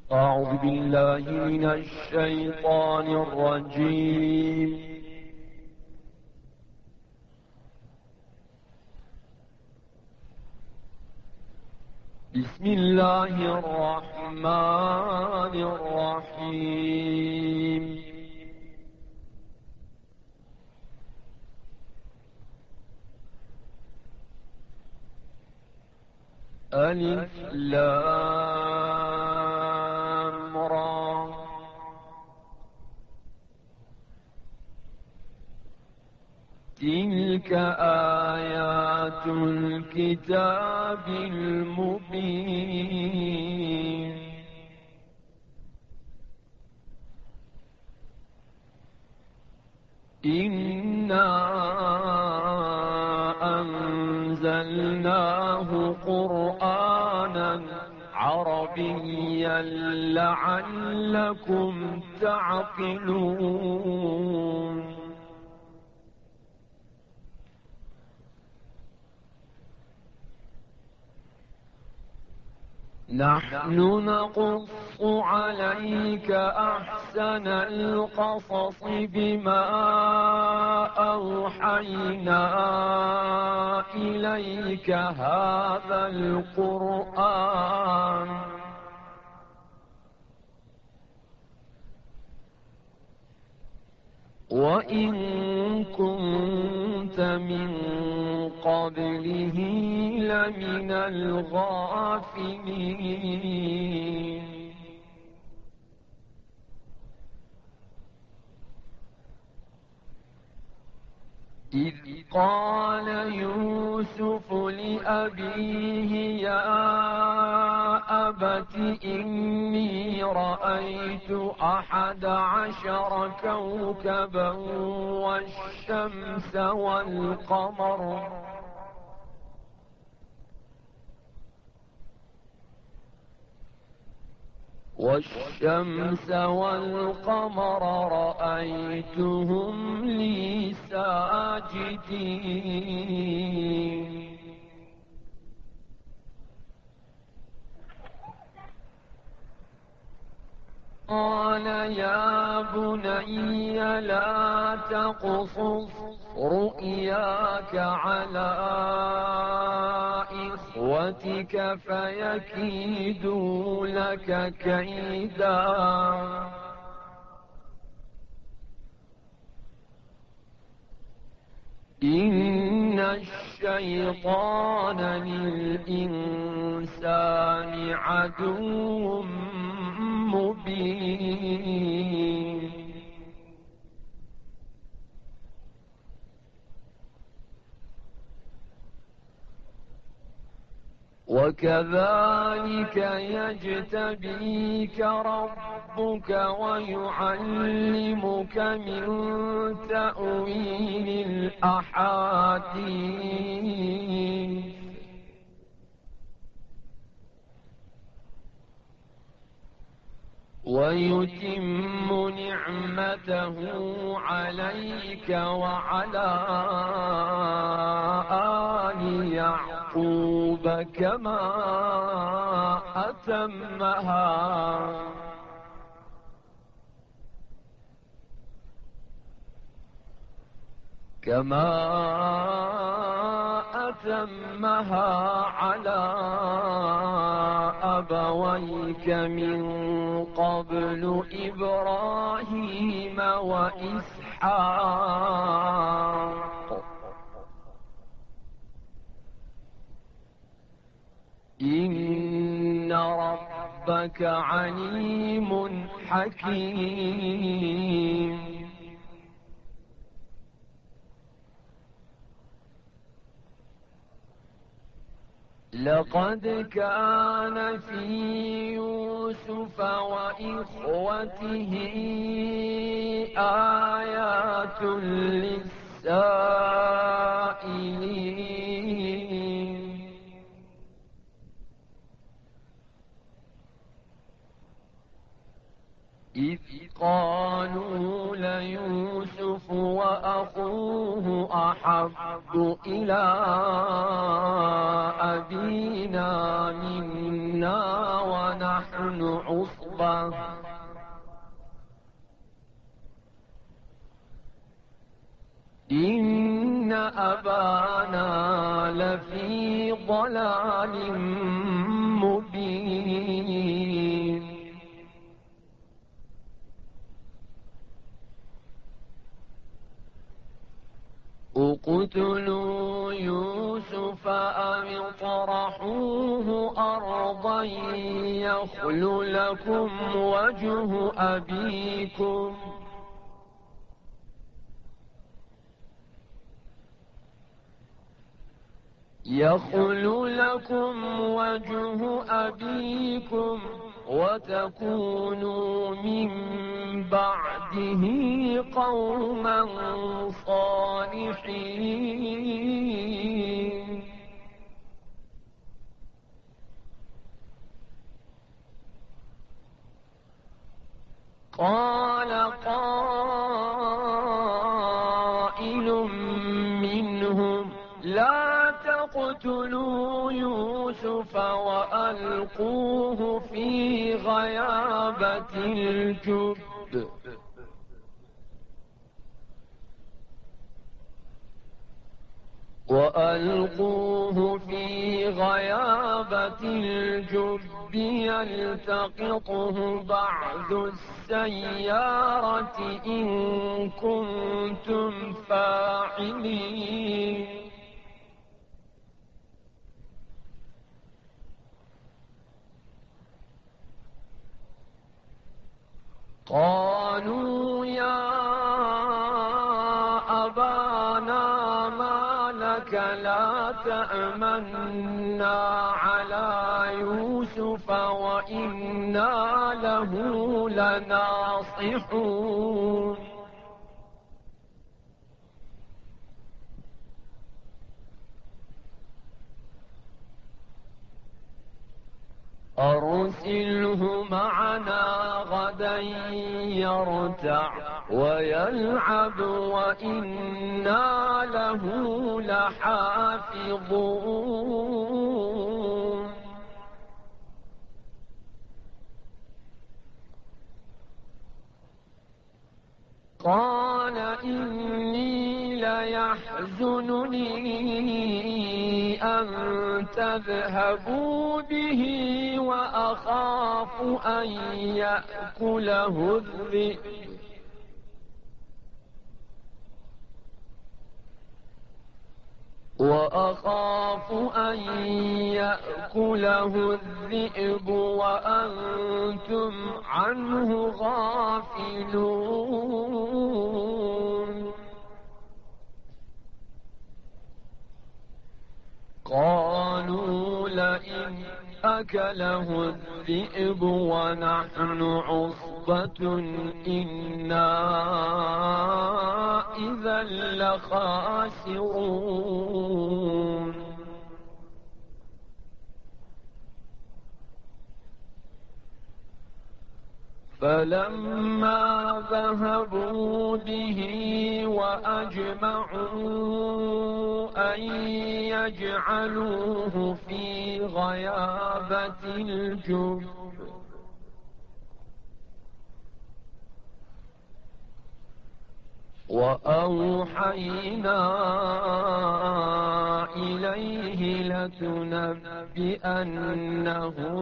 أعوذ بالله من الشيطان الرجيم. بسم الله الرحمن الرحيم. ألف لام را. تلك آيات الكتاب المبين. إنا أنزلناه قرآنا عربيا لعلكم تعقلون. نحن نقص عليك أحسن القصص بما أوحينا إليك هذا القرآن وإن كنت من قبله لمن الغافلين. إذ قال يوسف لأبيه يا أبت إني رأيت 11 كوكبا والشمس والقمر رأيتهم لي ساجدين. قال يا بني لا تقصص رؤياك على إخوتك فيكيدوا لك كيدا إن الشيطان للإنسان عدو مبين. وكذلك يجتبيك ربك ويعلمك من تأويل الأحاديث ويتم نعمته عليك وعلى آل يعقوب كما أتمها على أبويك من قبل إبراهيم وإسحاق إن ربك عليم حكيم. لقد كان في يوسف وإخوته آيات للسائلين. إذ قالوا ليوسف وأخوه أحب إلى أبينا منا ونحن عصبة إن أبانا لفي ضلال مبين اقتلوا يوسف أو اطرحوه أرضا يخل لكم وجه أبيكم وتكونوا من بعده قوما صالحين قال قائل منهم لا تقتلوا يوسف وألقوه في غيابة الجب يلتقطه بعض السيارة إن كنتم فاعلين قالوا يا أبانا ما لك لا تأمنا على يوسف وإنا له لناصحون أرسله معنا غدا يرتع ويلعب وإنا له لحافظون قال إني ليحزنني أن تذهبوا به وأخاف أن يأكله الذئب وأنتم عنه غافلون قالوا لئن أكله الذئب ونحن عصبة إنا إذا لخاسرون فلما ذهبوا به وأجمعوا أن يجعلوه في غيابة الجب وأوحينا إليه لتنبئنهم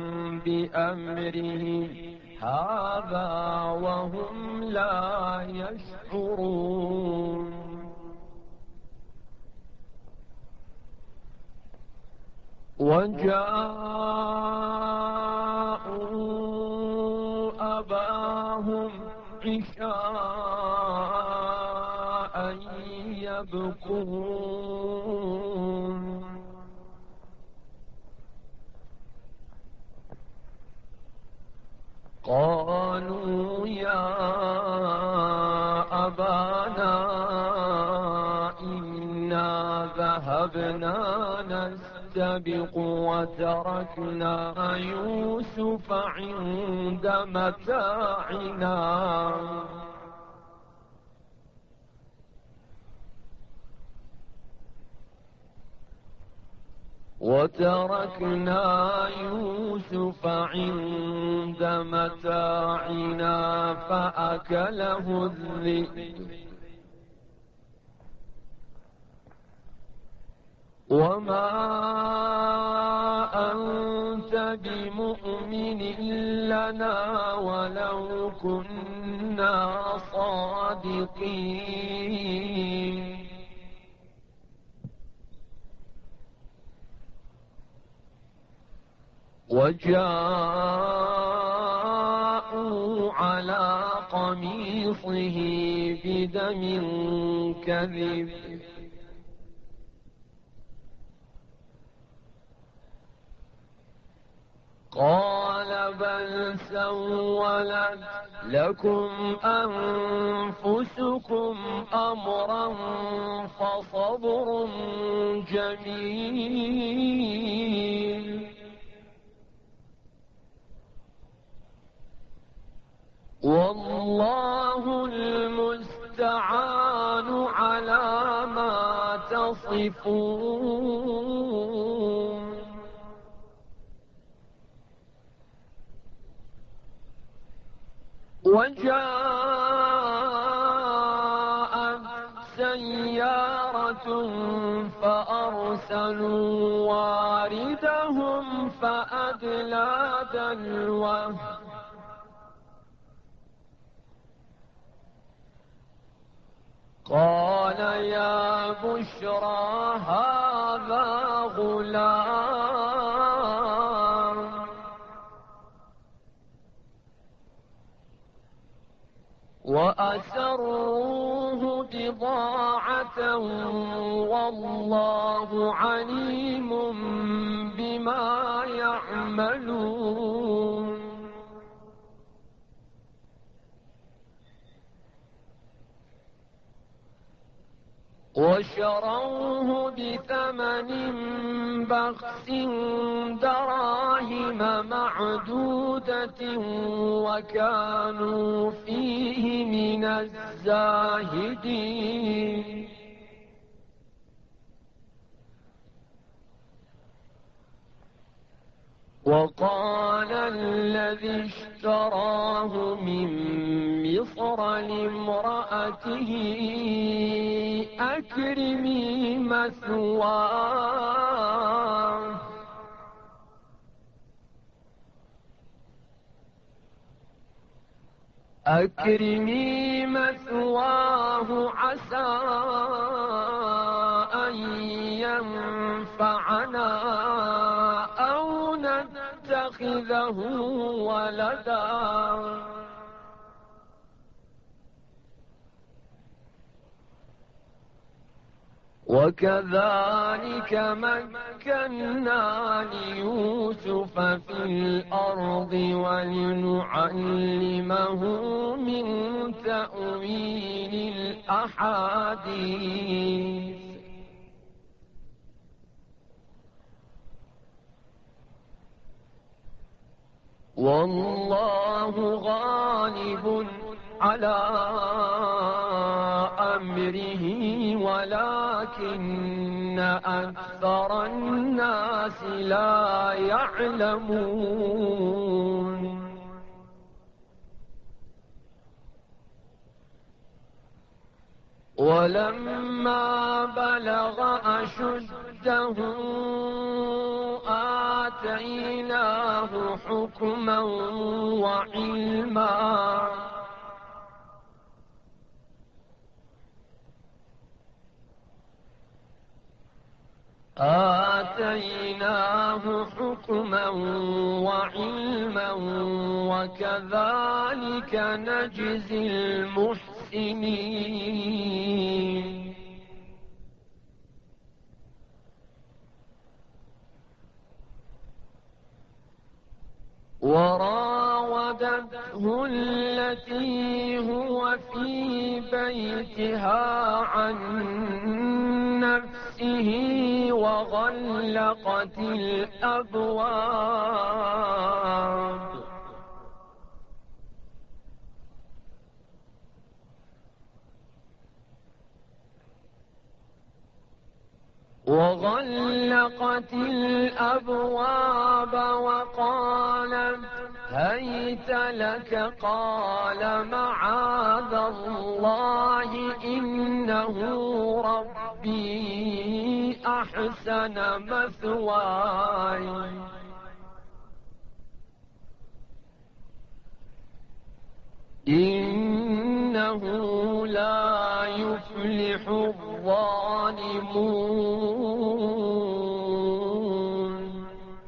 بأمرهم هذا وهم لا يشعرون وجاءوا أباهم عشاء يبكون قالوا يا أبانا إنا ذهبنا نستبق وتركنا يوسف عند متاعنا فأكله الذئب وما أنت بمؤمن لنا ولو كنا صادقين وجاءوا على قميصه بدم كذب قال بل سولت لكم أنفسكم أمرا فصبر جميل والله المستعان على ما تصفون وجاءت سيارة فأرسلوا واردهم فأدلى دلوه قال يا بشرى هذا غلام وأسروه بضاعة والله عليم بما يعملون وشروه بثمن بخس دراهم معدودة وكانوا فيه من الزاهدين وقال الذي اشتراه من مصر لامرأته أكرمي مثواه عسى أن ينفعنا أو نتخذه ولدا وكذلك مكنا ليوسف في الأرض ولنعلمه من تأويل الأحاديث والله غالب على أمره ولكن أكثر الناس لا يعلمون ولما بلغ أشده آتيناه حكما وعلما وكذلك نجزي المحسنين وراودته التي هو في بيتها عن نفسه نفسه وغلقت الأبواب. وغلقت الأبواب وقالت هيت لك، قال معاذ الله إنه ربي أحسن مثواي إنه لا يفلح الظالمون.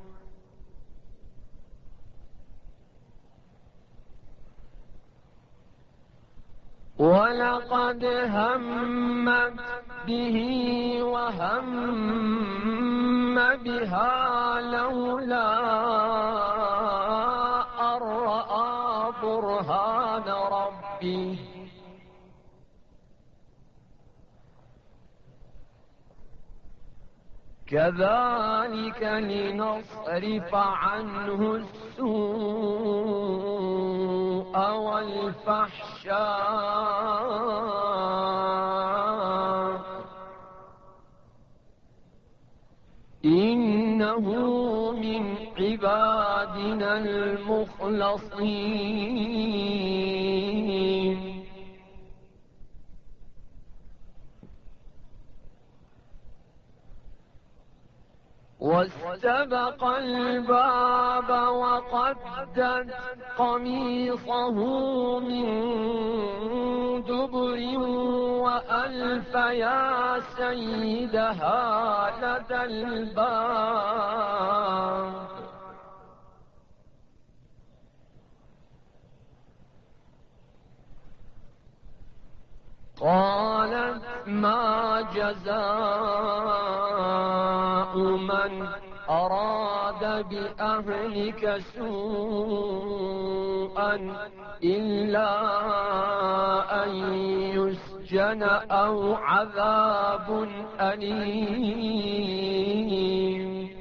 ولقد همت به وهم بها لولا أن رأى برهان ربه كذلك لنصرف عنه السوء والفحشاء إنه من عبادنا المخلصين. واستبق الباب وقدت قميصه من دبر وألف يا سيدها لدى الباب. قالت ما جزاء من أراد بأهلك سوءا إلا أن يسجن أو عذاب أليم.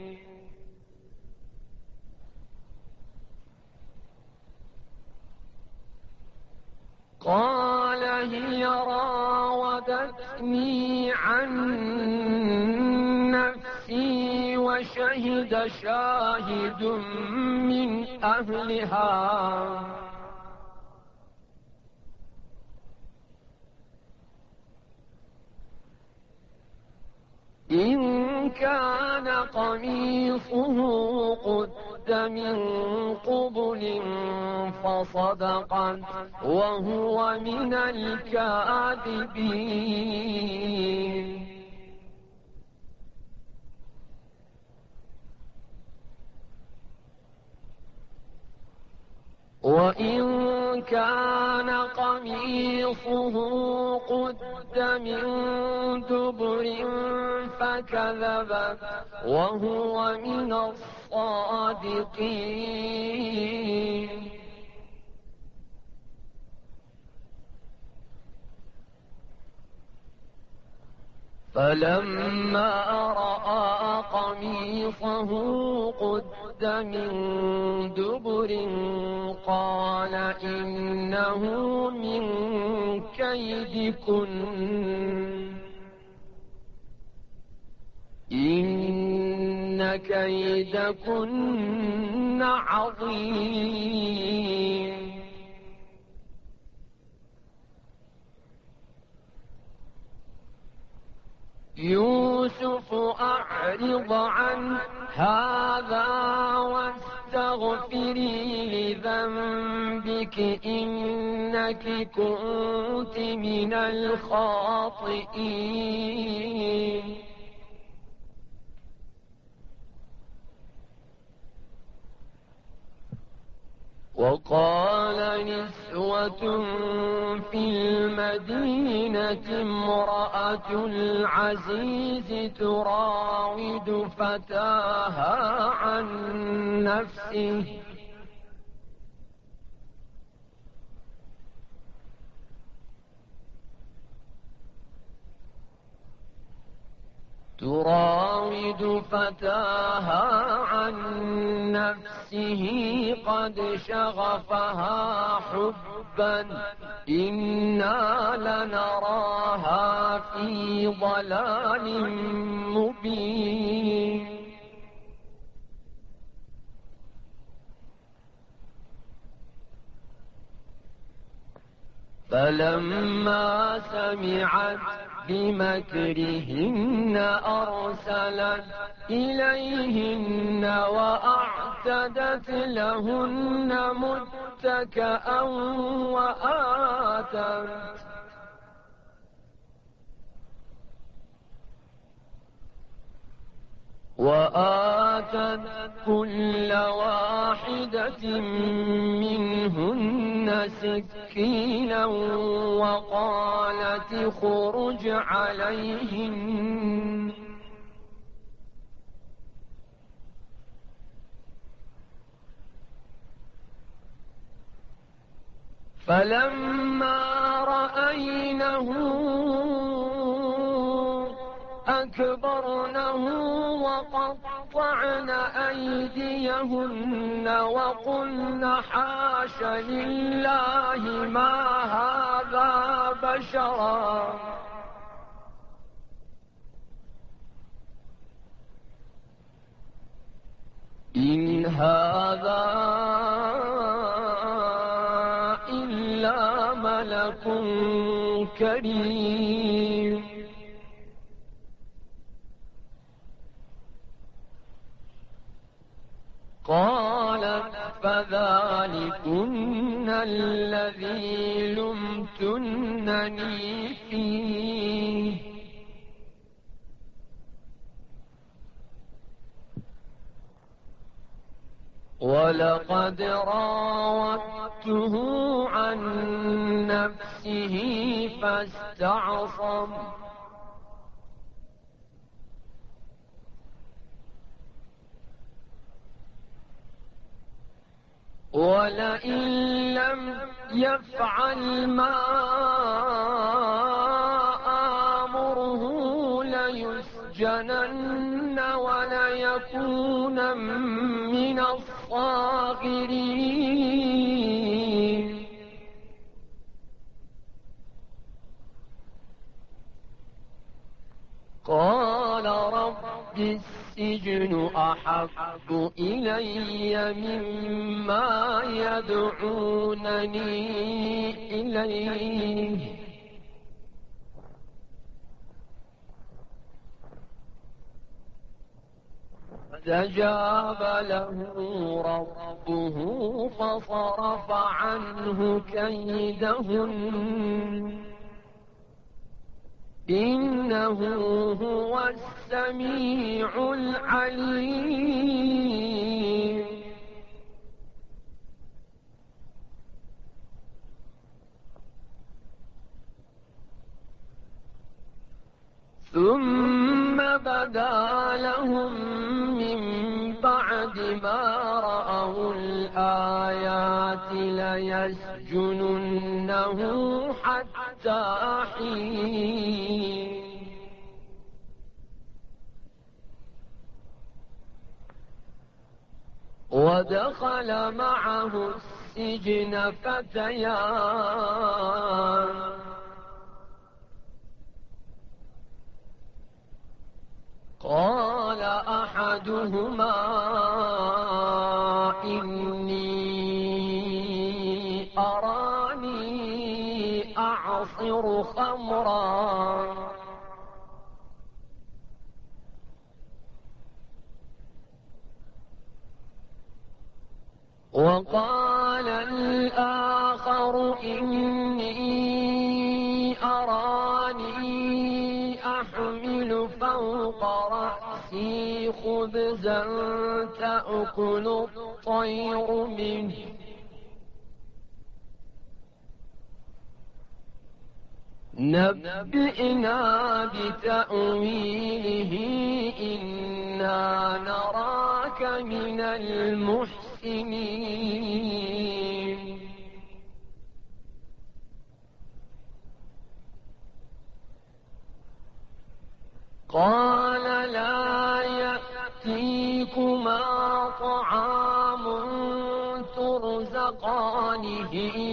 قال هي راودتني عن نفسي وشهد شاهد من أهلها إن كان قميصه قد من قبل فصدقت وهو من الكاذبين. وإن كان قميصه قد من دبر فكذبت وهو من الصادقين. فلما رأى قميصه قد من دبر قال إنه من كيدكن إن كيدكن عظيم. يوسف أعرض عن هذا واستغفري لذنبك إنك كنت من الخاطئين. وقال نسوة في المدينة امرأة العزيز تراود فتاها عن نفسه فتاها عن نفسه قد شغفها حبا إنا لنراها في ضلال مبين فلما سمعت بمكرهن أرسلت إليهن وأعتدت لهن متكأ وآتت كل واحدة منهن سكينا وقالت اخرج عليهن فلما رأينه أكبرنه وقطعن أيديهن وقلن حاش لله ما هذا بشرا إن هذا إلا ملك كريم قالت فذلكن الذي لمتنني فيه ولقد راودته عن نفسه فاستعصم ولئن لم يفعل ما آمره ليسجنن وليكون من الصاغرين قال رب السجن أحب إلي مما يدعونني إليه فاستجاب له ربه فصرف عنه كيدهن إنه هو السميع العليم ثم بدا لهم من بعد ما رأوا الآيات ليسجننه حتى حين ودخل معه السجن فتيان قال أحدهما إني أراني أعصر خمرا وقال الآخر إني أراني أحمل فوق رأسي خبزا تأكل الطير منه نبئنا بتأويله إنا نراك من المحسنين قال لا يأتيكما طعام ترزقانه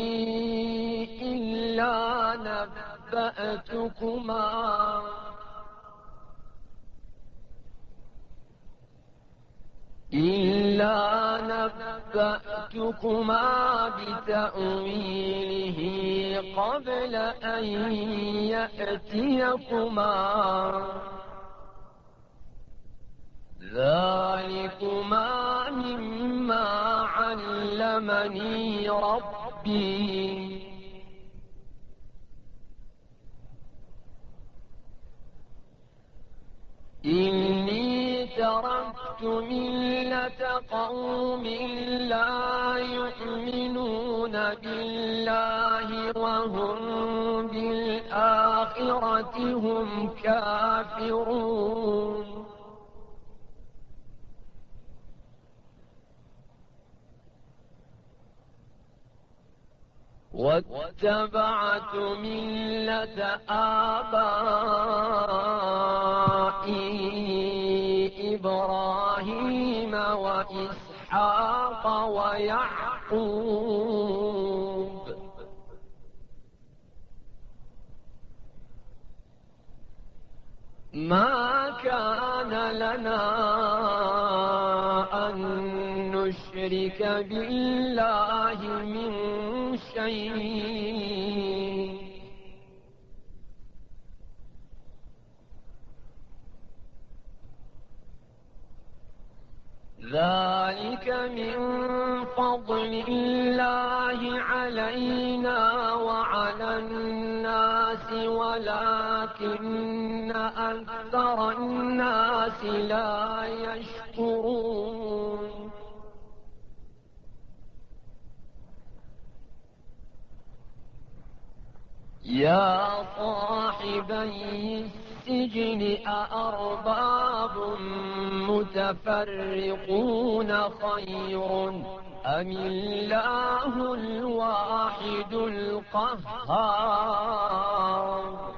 إلا نبأتكما بتأويله قبل أن يأتيكما ذلكما مما علمني ربي إني تركت ملة قوم لا يؤمنون بالله وهم بالآخرة هم كافرون واتبعت ملة آبائي إبراهيم وإسحاق ويعقوب ما كان لنا أن نشرك بالله من شيء ذلك من فضل الله علينا وعلى الناس ولكن أكثر الناس لا يشكرون يا صاحبي السجن أأرباب متفرقون خير أم الله الواحد القهار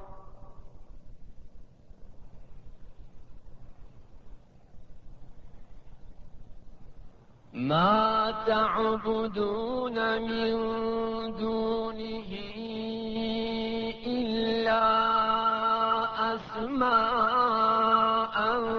ما تعبدون من دونه إلا أسماء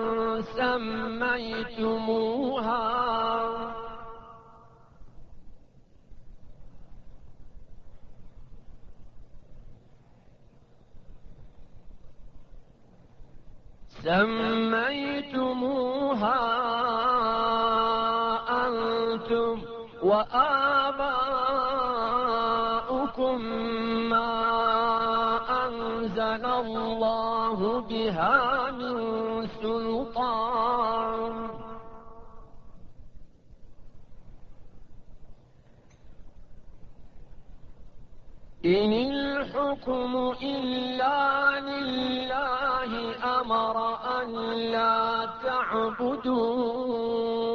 سميتموها أنتم وآباؤكم ما أنزل الله بها من سلطان إن الحكم إلا لله أمر أن لا تعبدوا